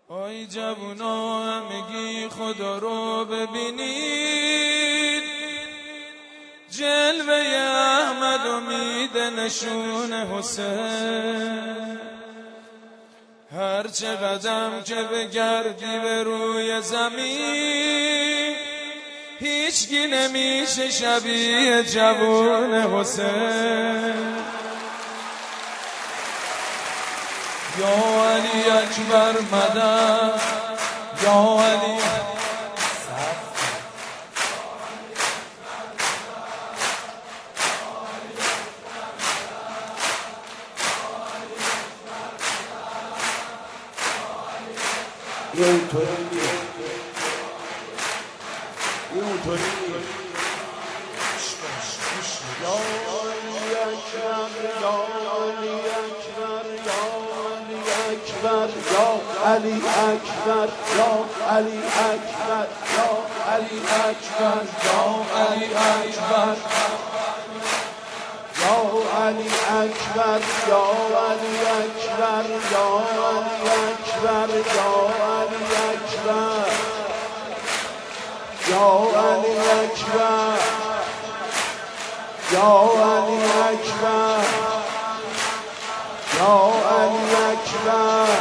آی جوونا همگی خدا رو ببینید، جلوه احمد امید نشون حسین. هر چه قدم که بگردی به روی زمین، هیچکی نمیشه شبیه جوون حسین. یا علی اکبر مدد، یا علی علی اکبر، یا علی اکبر، یا علی اکبر، یا علی اکبر، یا علی اکبر، یا علی اکبر، یا علی اکبر، یا علی اکبر، یا علی اکبر، یا علی اکبر، یا علی اکبر،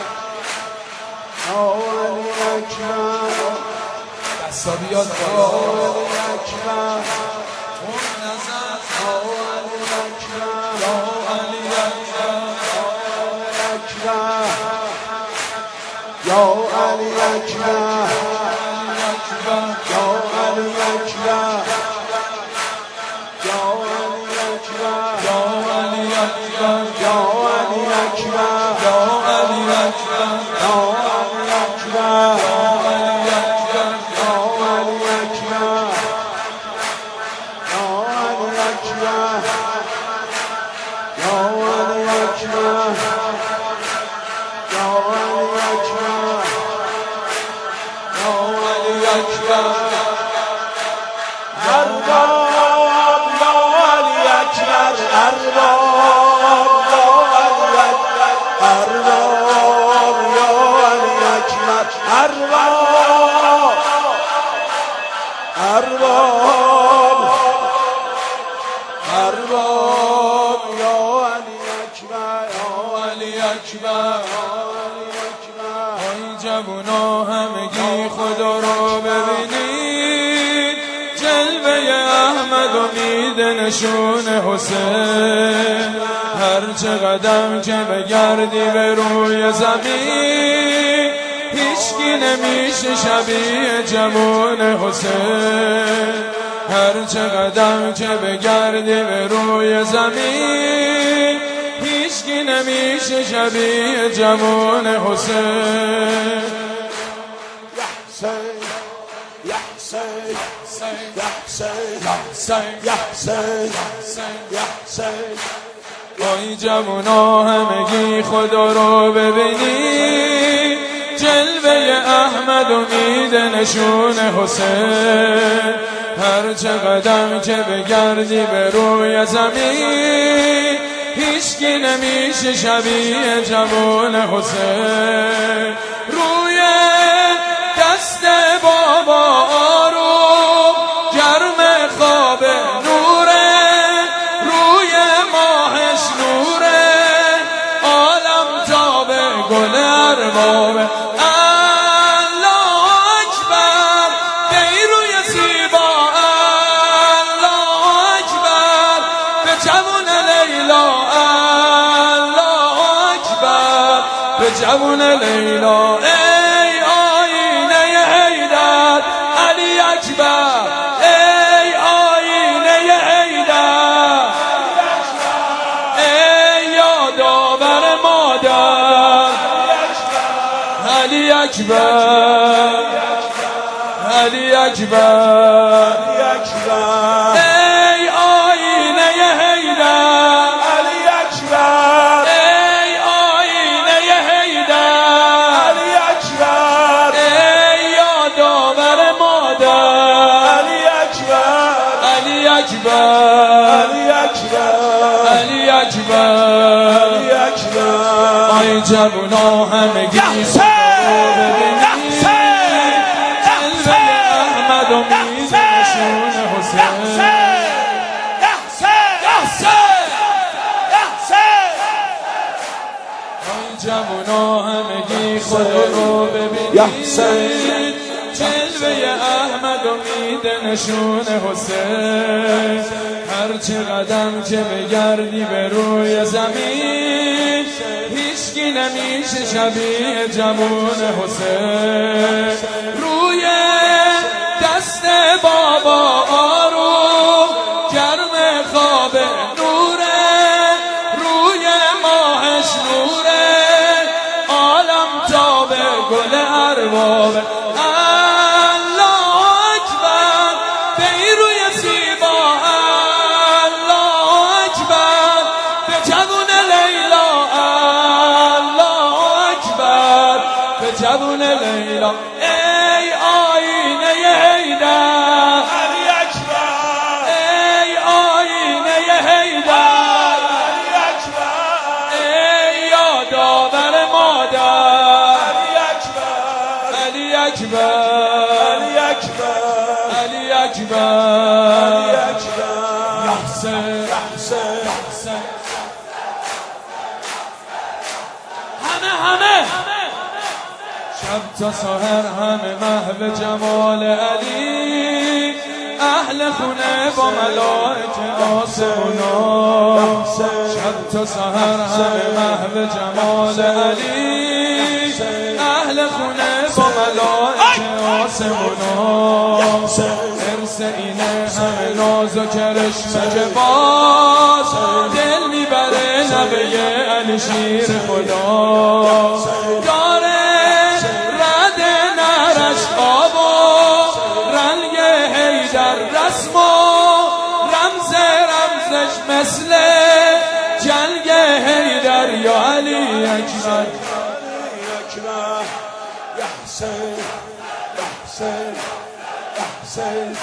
یا علی اکبر. دستا بیاد یا علی اکبر، اون نظر، یا علی اکبر، یا علی اکبر، یا علی اکبر، یا علی اکبر، یا علی اکبر، یا علی اکبر، یا علی اکبر، یا علی اکبر، یا علی اکبر، آی جوونا همگی خدا رو ببینید، جلوه احمد امید نشون حسین. هر چه قدم که بگردی به روی زمین، هیچکی نمیشه شبیه جوون حسین. هر چه قدم که بگردی به روی زمین، هیچکی نمیشه شبیه جوون حسین. آی جوونا همگی خدا رو ببینید، جلوه احمد امید نشون حسین. هر چه قدم که بگردی به روی زمین، هیچکی نمیشه شبیه جوون حسین. روی دست بابا آروم گرم خواب نوره، روی ماهش نوره، عالم تاب گل اربابه. جوون لیلا ای آینه حیدر، علی اکبر ای آینه حیدر، ای یادآور مادر، علی اکبر، علی اکبر، ای آینه حیدر، علی اکبر، علی اکبر. آی جوونا همگی بگی خدا رو ببینید جلوه احمد و میده نشون حسین هرچه قدم که بگردی به روی زمین هیچکی نمیشه شبیه جوون حسین روی دست بابا آروم گرم خواب نوره روی ماهش نوره عالم تابه گل اربابه جوون لیلا ای آینه حیدر علی اکبر ای آینه حیدر علی اکبر ای یادآور مادر علی اکبر علی اکبر علی اکبر علی اکبر علی اکبر یا حسین یا حسین همه شب تا سحر همه محو جمال علی اهل خونه با ملائکه آسمونا شب تا سحر همه محو جمال علی اهل خونه با ملائکه آسمونا ارس اینه همه ناز و کرشمه که باز دل میبره نبه علی شیر خدا داره رد نرش آب و رنگ حیدر رسم و رمزش مثل جنگ حیدر یا علی اکبر یا حسین یا حسین یا حسین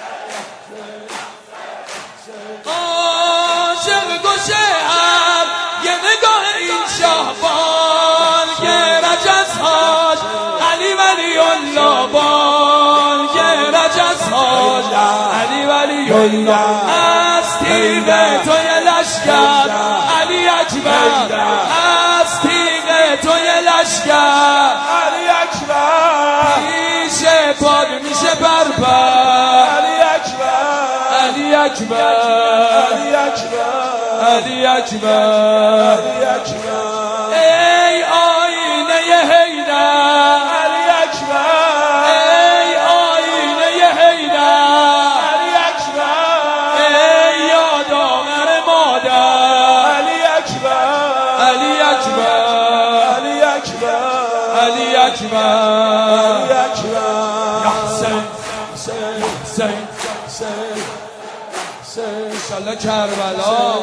عاشق گوشه هم یه نگاه این شهبان گرج از حاج علی ولی الله بان گرج از حاج علی ولی الله از تیغ توی لشکر علی اکبر از تیغ توی لشکر علی اکبر پیش پاد میشه بربر علی اکبر علی اکبر علی اکبر علی اکبر علی اکبر ای آینه حیدر علی اکبر ای آینه حیدر علی اکبر ای یادآور مادر علی اکبر علی اکبر علی اکبر علی اکبر علی اکبر یا حسین حسین حسین حسین حسین انشالله کربلا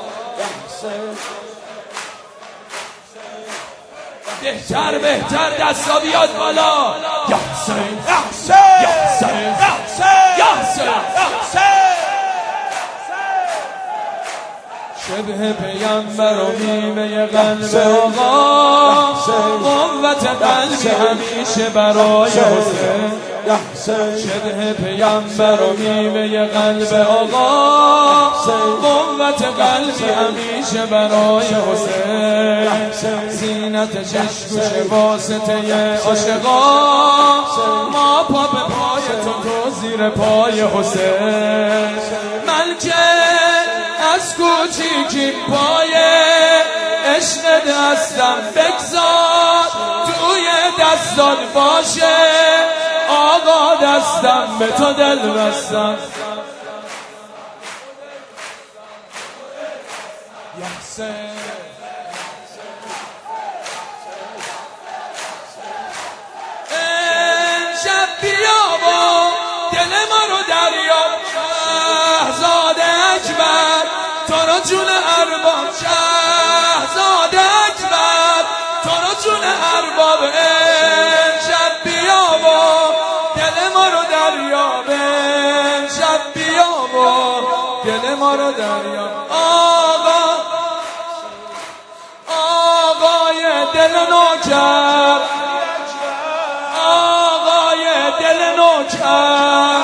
بهتر دستا بیاد بالا یا حسین یا حسین یا حسین شبه پیامبر و میوه قلب آقا قوت قلبی همیشه برای حسین شبه پیامبر و میوه قلب آقا قوت قلبی همیشه برای حسین زینت چشم واسطه عاشقا ما پا به پای تو زیر پای حسین ملکه از کوچیکی پای عشق دستم بگذار توی دستات باشه آقا دستم به تو دل بستم یا حسین امشب بیا و دل ما رو دریاب شهزاده اکبر تو رو جون ارباب شهزاده اکبر تو رو جون ارباب امشب بیا و دل ما رو دریاب امشب بیا و دل ما رو دریاب آقای دل نوکر آقای دل نوکر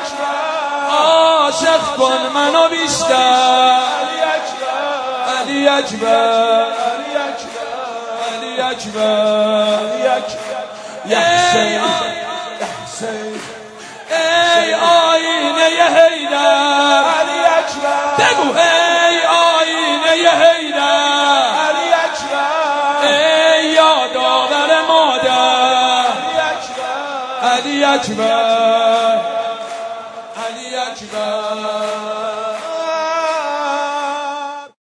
عاشق کن منو بیشتر علی اکبر علی علی اکبر یا حسین حسین ای آینه حیدر علی اکبر بگو ای آینه حیدر علی اکبر ای یادآور مادر علی اکبر علی اکبر